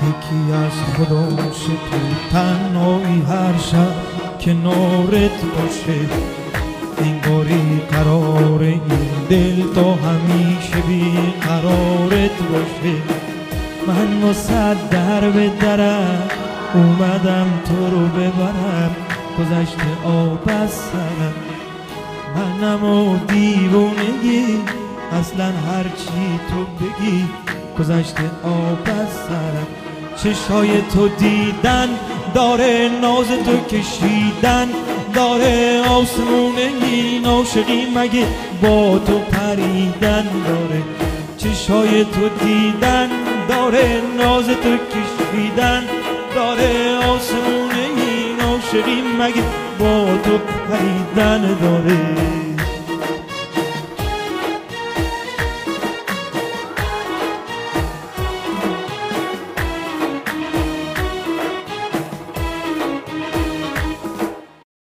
یکی از خودش تو تنهایی هر شب کنارت باشه، انگاری قرار این دل تا همیشه بی قرارت باشه. من واسه در به درم اومدم تو رو ببرم، گذشته آب از سرم منم و دیوونگی، اصلا هرچی تو بگی گذشته آب از سرم. چشای تو دیدن داره، ناز تو کشیدن داره، آسمون این عاشقی مگه با تو پریدن داره. چشای تو دیدن داره، ناز تو کشیدن داره، آسمون این عاشقی مگه با تو پریدن داره.